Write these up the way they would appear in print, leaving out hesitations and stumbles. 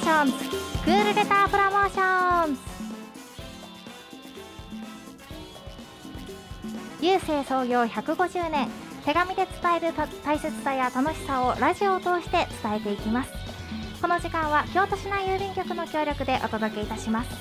ションズクールレタープロモーションズ。郵政創業150年、手紙で伝える大切さや楽しさをラジオを通して伝えていきます。この時間は京都市内郵便局の協力でお届けいたします。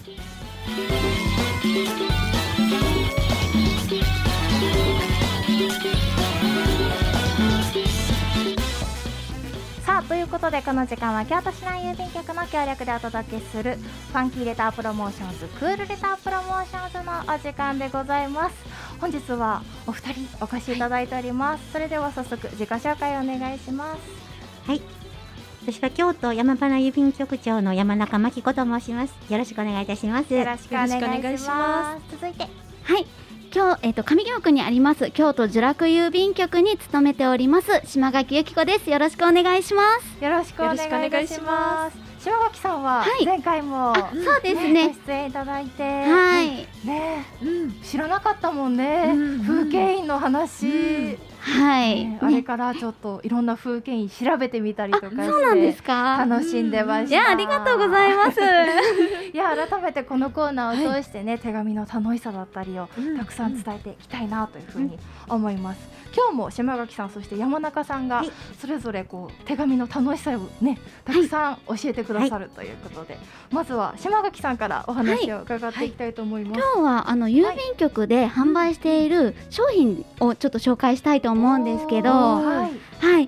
さあ、ということでこの時間は京都市内郵便局の協力でお届けするファンキーレタープロモーションズクールレタープロモーションズのお時間でございます。本日はお二人お越しいただいております。それでは早速自己紹介をお願いします。 はい、私は京都山原郵便局長の山中真紀子と申します。よろしくお願いいたします。 よろしくお願いします。続いて、 はい、今日、上京区にあります京都聚楽郵便局に勤めております島垣由紀子です。よろしくお願いします。 よろしくお願いいたします。島垣さんは前回も、 そうですね、 ご出演いただいて、 はいね、知らなかったもんね、風景印の話、 はい、 あれからちょっといろんな風景印調べてみたりとかして、 そうなんですか、 楽しんでました。 いや、ありがとうございますいや、改めてこのコーナーを通してね、手紙の楽しさだったりをたくさん伝えていきたいなというふうに思います。今日も島垣さん、そして山中さんがそれぞれこう手紙の楽しさをね、たくさん教えてくださるということで、まずは島垣さんからお話を伺っていきたいと思います。 今日は郵便局で販売している商品をちょっと紹介したいと思うんですけど、はい、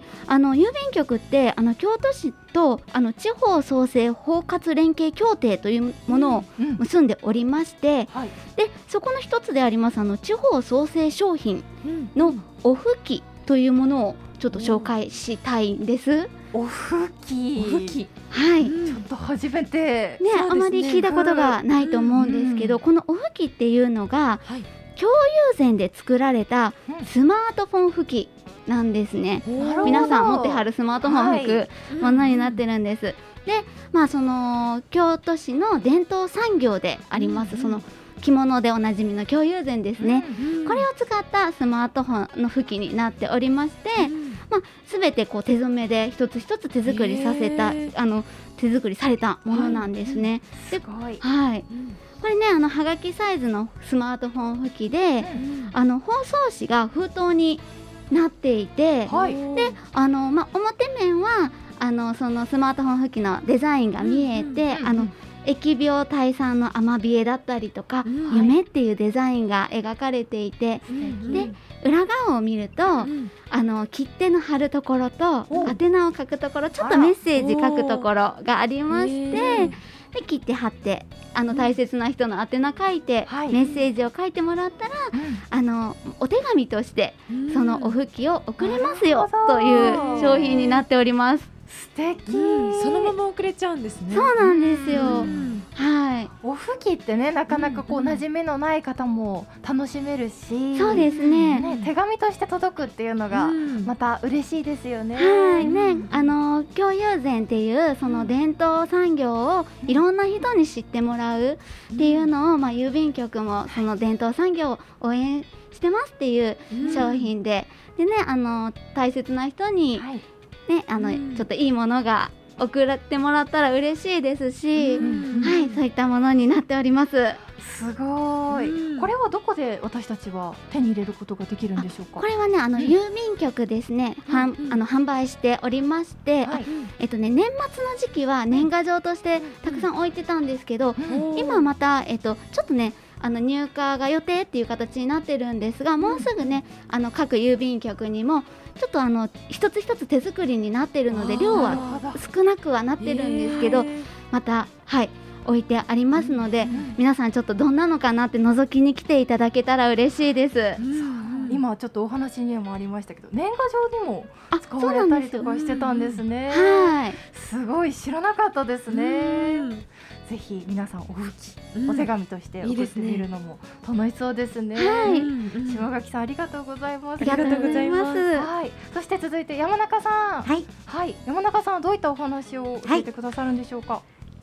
郵便局って京都市と地方創生包括連携協定というものを結んでおりまして、でそこの一つであります地方創生商品のおふきというものをちょっと紹介したいんです。 おふき、 はい、 ちょっと初めてね、あまり聞いたことがないと思うんですけど、このおふきっていうのが、共有膳で作られたスマートフォンふきなんですね。皆さん持ってはるスマートフォン吹くものになってるんです。で、その京都市の伝統産業であります、その着物でおなじみの共有膳ですね、これを使ったスマートフォンのふきになっておりまして、すべてこう手染めで一つ一つ手作りさせた手作りされたものなんですね。 すごい。 はい。これね、はがきサイズのスマートフォンふきで、包装紙が封筒になっていて、で、表面はそのスマートフォンふきのデザインが見えて、疫病退散のアマビエだったりとか、夢っていうデザインが描かれていて、で裏側を見ると、切手の貼るところと宛名を書くところ、ちょっとメッセージ書くところがありまして、で切って貼って大切な人の宛名書いて、メッセージを書いてもらったら、お手紙としてそのおふきを送れますよという商品になっております。 素敵。 そのまま送れちゃうんですね。 そうなんですよ。はい。 おふきってね、なかなかこう馴染みのない方も楽しめるし、 そうですね。 手紙として届くっていうのがまた嬉しいですよね。 はいね、共有膳っていうその伝統産業をいろんな人に知ってもらうっていうのを、郵便局もその伝統産業を応援してますっていう商品で、でね、大切な人にね、ちょっといいものが送ってもらったら嬉しいですし、はい、そういったものになっております。 すごい。これはどこで私たちは手に入れることができるんでしょうか。 これはね、郵便局ですね、販売しておりまして、年末の時期は年賀状としてたくさん置いてたんですけど、今またちょっとね、入荷が予定っていう形になってるんですが、もうすぐね、各郵便局にもちょっと一つ一つ手作りになってるので、量は少なくはなってるんですけど、また置いてありますので、皆さんちょっとどんなのかなって覗きに来ていただけたら嬉しいです。 今ちょっとお話にもありましたけど、年賀状にも使われたりとかしてたんですね。すごい、知らなかったですね。ぜひ皆さんおふき、お手紙として送ってみるのも楽しそうですね。島垣さん、ありがとうございます。 ありがとうございます。 そして続いて山中さん。山中さんはどういったお話を教えてくださるんでしょうか。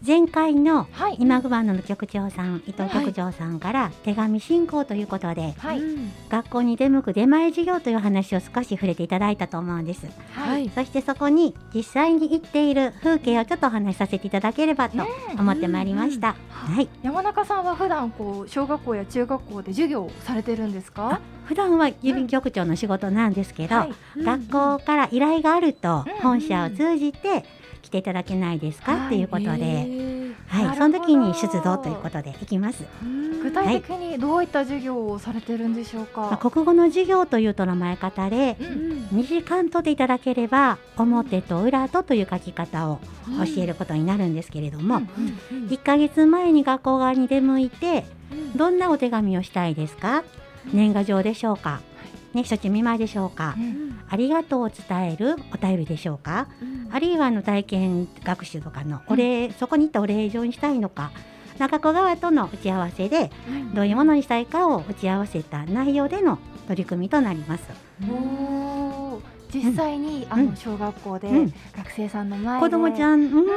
前回のはい今グバンドの局長さん、伊藤局長さんから手紙進行ということで、 はい学校に出向く出前授業という話を少し触れていただいたと思うんです。 はい。 そしてそこに実際に行っている風景をちょっとお話しさせていただければと思ってまいりました。はい。 山中さんは普段こう小学校や中学校で授業をされてるんですか？ 普段は郵便局長の仕事なんですけど、 はい学校から依頼があるとうん本社を通じて来ていただけないですか、 はいっていうことで、 なはい、 るほどその時に出動ということで行きます。 具体的にどういった授業をされてるんでしょうか？ 国語の授業という捉え方で、 うん 2時間とっていただければ表と裏とという書き方を教えることになるんですけれども、1ヶ月前に学校側に出向いて、どんなお手紙をしたいですか、年賀状でしょうか、ね、処置見舞いでしょうか、ありがとうを伝えるお便りでしょうか、あるいは体験学習とかのお礼、そこに行ったお礼状にしたいのか、学校側との打ち合わせでどういうものにしたいかを打ち合わせた内容での取り組みとなります。 おー実際に小学校でうん学生さんの前で子どもちゃん、 うん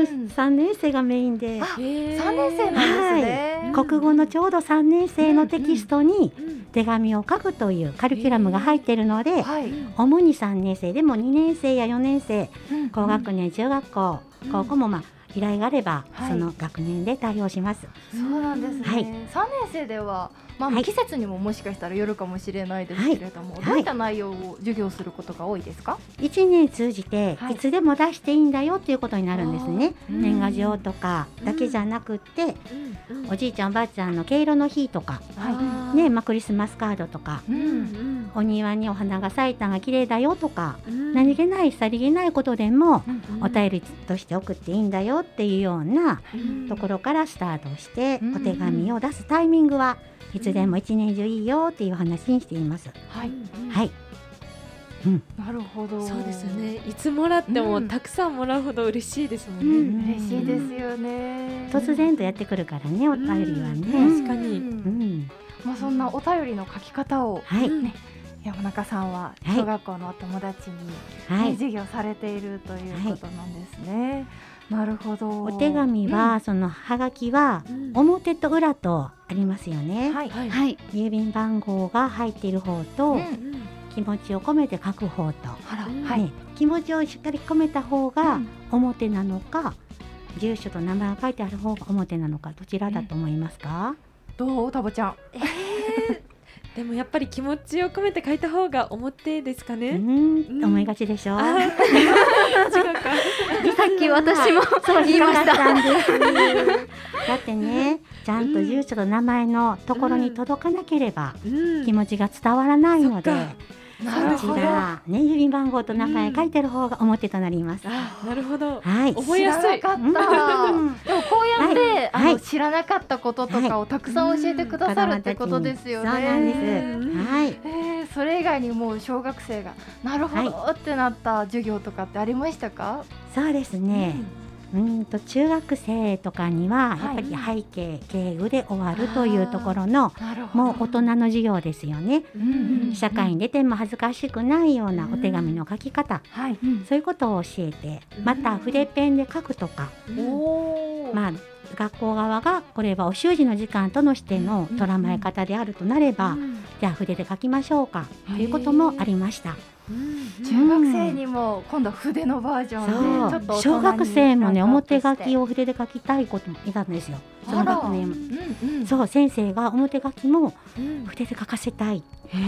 3年生がメインで、 あ3年生なんですね。 国語のちょうど3年生のテキストに手紙を書くというカリキュラムが入っているので、 はい主に3年生でも2年生や4年生、 うん高学年、中学校、高校も依頼があれば、 はいその学年で対応します。 そうなんですね。 はい 3年生では、 はい季節にももしかしたらよるかもしれないですけれども、 はいどういった内容を授業することが多いですか？ 1年通じてはいいつでも出していいんだよということになるんですね。 あー年賀状とかだけじゃなくって、おじいちゃんおばあちゃんの敬老の日とか、 はね、クリスマスカードとか、 うんお庭にお花が咲いたが綺麗だよとか、何気ないさりげないことでもお便りとして送っていいんだよっていうようなところからスタートして、 うんお手紙を出すタイミングはいつでも一年中いいよっていう話にしています。 はい、 はい、 なるほど。 そうですよね。いつもらってもたくさんもらうほど嬉しいですもんね。 嬉しいですよね。 突然とやってくるからね、お便りはね。 確かにうんそんなお便りの書き方を、 はい、 山中さんははい小学校のお友達に、 はい、 授業されているということなんですね。なるほど。 お手紙は、そのはがきは表と裏とありますよね。 はい、 はい。 はい郵便番号が入っている方と、 うん気持ちを込めて書く方と、 あら、 うんはい、 ね、気持ちをしっかり込めた方がうん表なのか、住所と名前が書いてある方が表なのか、どちらだと思いますか？ どうタボちゃん。 でもやっぱり気持ちを込めて書いた方が表ですかね。 思いがちでしょ。 あー違うか。 さっき私も言いました。 だってね、ちゃんと住所と名前のところに届かなければ気持ちが伝わらないので、こちなるほど。 らね、郵便番号と名前書いてる方が表となります。 あ、なるほど。 はい。 覚えやすい。 知らなかった。でもこうやって、 はい知らなかったこととかをたくさん教えてくださるってことですよね。 そうなんです。はい。 それ以外にも小学生がなるほどはってなった授業とかってありましたか？ そうですね。中学生とかにはやっぱり背景、敬具で終わるというところのなるほど。 もう大人の授業ですよね。社会に出ても恥ずかしくないようなお手紙の書き方、 はい。 そういうことを教えて、また筆ペンで書くとか、 おお。 学校側がこれはお習字の時間とのしての捉え方であるとなれば、じゃあ筆で書きましょうかということもありました。 中学生にも今度筆のバージョンでちょっと大人に小学生もね、表書きをを筆で書きたい子もいたんですよ。その学年も。 そそう、先生が表書きも筆で書かせたい。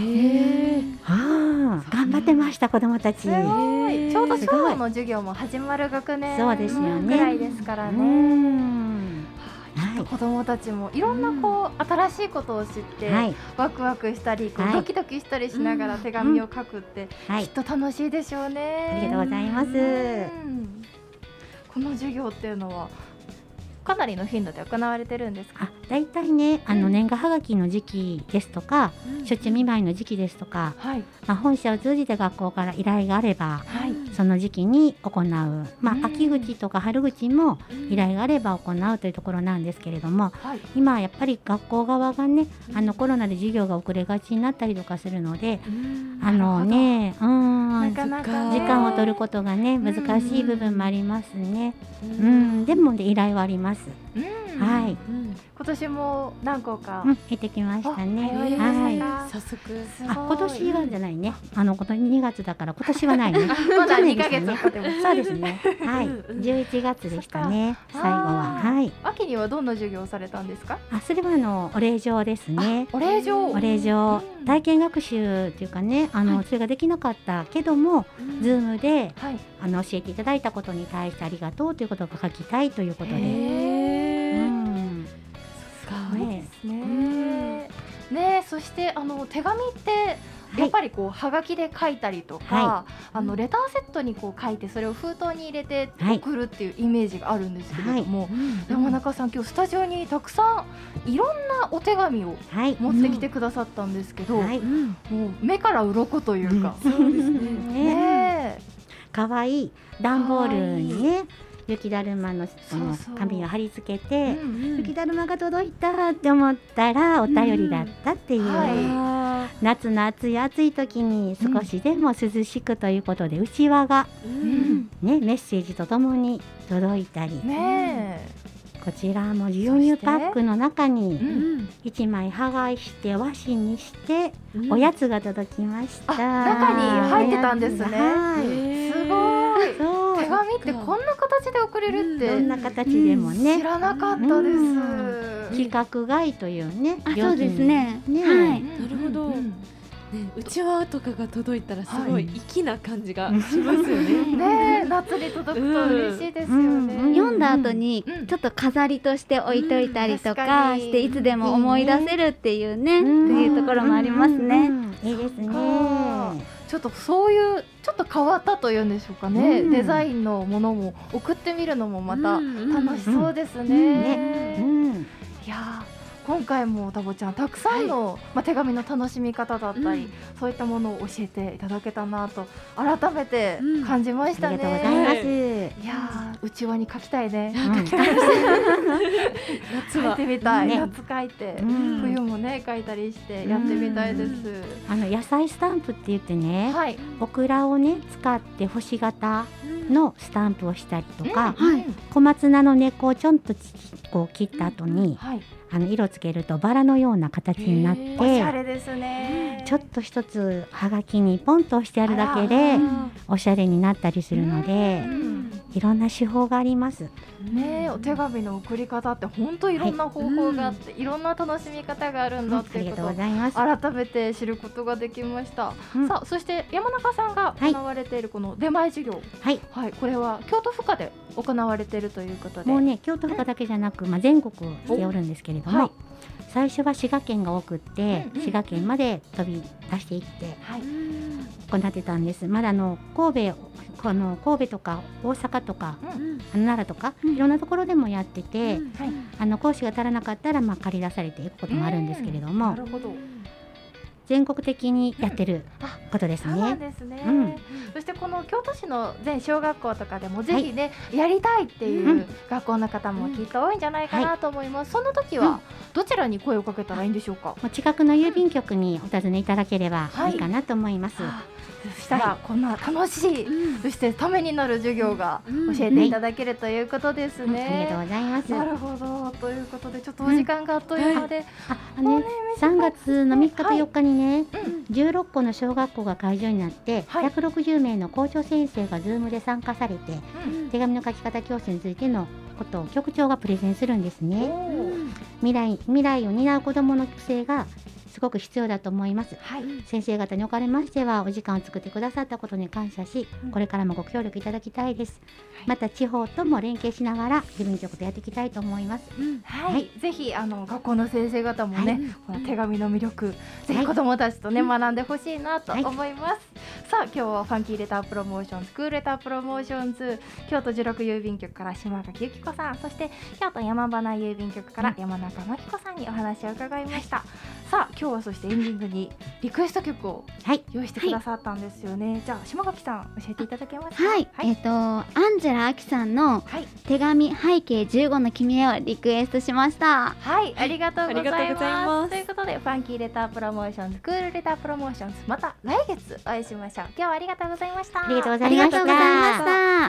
頑張ってました子どもたち。 すごい。ちょうど小学の授業も始まる学年そうですよねぐらいですからね。子どもたちもいろんな新しいことを知ってワクワクしたりドキドキしたりしながら手紙を書くってきっと楽しいでしょうね。 ありがとうございます。 この授業っていうのはかなりの頻度で行われてるんですか？ だいたいね年賀はがきの時期ですとか、出張見舞いの時期ですとか、本社を通じて学校から依頼があれば、その時期に行う、秋口とか春口も依頼があれば行うというところなんですけれども、今やっぱり学校側がねコロナで授業が遅れがちになったりとかするので、なかなか時間を取ることがね難しい部分もありますね。でも依頼はあります。はい。 今年も何個か行ってきましたね。 早速。 今年はじゃないね。この2月だから今年はないね。 まだ2ヶ月経ってます。 そうですね。はい。11月でしたね。最後は。はい。 秋にはどんな授業をされたんですか？ それはお礼状ですね。 お礼状。 お礼状。体験学習っていうかね、それができなかったけども、Zoom で教えていただいたことに対してありがとうということが書きたいということで。 すごいですね。ね、そして手紙ってやっぱりはがきで書いたりとか、レターセットに書いてそれを封筒に入れて送るっていうイメージがあるんですけれども、山中さん今日スタジオにたくさんいろんなお手紙を持ってきてくださったんですけど、もう目から鱗というか、 そうですね。 かわいい段ボールにね。雪だるまの紙を貼り付けて、雪だるまが届いたって思ったらお便りだったっていう、夏の暑い時に少しでも涼しくということで、うちわが、メッセージとともに届いたり、こちらも牛乳パックの中に1枚剥がして和紙にしておやつが届きました。 中に入ってたんですね。すごい。手紙ってこんな形で送れるってどんな形でもね知らなかったです。 規格外というね。 そうですね。 なるほど。うちわとかが届いたらすごい粋な感じがしますよね。 夏に届くと嬉しいですよね。 読んだ後にちょっと飾りとして置いといたりとかしていつでも思い出せるっていうね、っていうところもありますね。 いいですね。 ちょっとそういうちょっと変わったというんでしょうかね、デザインのものも送ってみるのもまた楽しそうですね。いや今回もタボちゃんたくさんの、手紙の楽しみ方だったり、そういったものを教えていただけたなと改めて感じましたね。 ありがとうございます。 いやうちわに書きたいね。 夏書いてみたい。夏書いて、冬もね書いたりしてやってみたいです。 野菜スタンプって言ってね、オクラをね使って星型のスタンプをしたりとか、小松菜の根っこをちょんと切った後に色つけるとバラのような形になって、 おしゃれですね。 ちょっと一つはがきにポンと押してあるだけでおしゃれになったりするので、いろんな手法がありますね。お手紙の送り方って本当いろんな方法があって、いろんな楽しみ方があるんだっていうことを改めて知ることができました。さあそして山中さんが行われているこの出前授業、これは京都府下で行われているということで、 もうね京都府下だけじなく、全国しておるんですけれども、最初は滋賀県が多くって、滋賀県まで飛び出していって行ってたんです。まだ神戸とか大阪とか、奈良とかいろんなところでもやってて、講師が足らなかったら借り出されていくこともあるんですけれども、全国的にやってることですね。 そうなんですね。そしてこの京都市の全小学校とかでもぜひね、やりたいっていう学校の方もきっと多いんじゃないかなと思います。その時はどちらに声をかけたらいいんでしょうか？ 近くの郵便局にお尋ねいただければいいかなと思います。 そしたらこんな楽しい、そしてためになる授業が教えていただけるということですね。 ありがとうございます。 なるほど。ということでちょっとお時間があっという間で、 3月の3日と4日にね、16個の小学校が会場になって、160名の校長先生が Zoom で参加されて、手紙の書き方教室についてのことを局長がプレゼンするんですね。未来を担う子どもの育成がすごく必要だと思います。先生方におかれましてはお時間を作ってくださったことに感謝し、これからもご協力いただきたいです。また地方とも連携しながら郵便局とやっていきたいと思います。 ぜひ学校の先生方もね、この手紙の魅力、ぜひ子どもたちとね学んでほしいなと思います。 さあ今日はファンキーレタープロモーションズクールレタープロモーションズ京都16郵便局から島垣由紀子さん、そして京都山花郵便局から山中真紀子さんにお話を伺いました。さあ今日はそしてエンディングにリクエスト曲を用意してくださったんですよね。じゃあ島垣さん教えていただけますか。 はい、アンジェラアキさんの手紙背景15の君へをリクエストしました。 はい、ありがとうございます。ということでファンキーレタープロモーションズクールレタープロモーションズまた来月お会いしましょう。今日はありがとうございました。 ありがとうございました。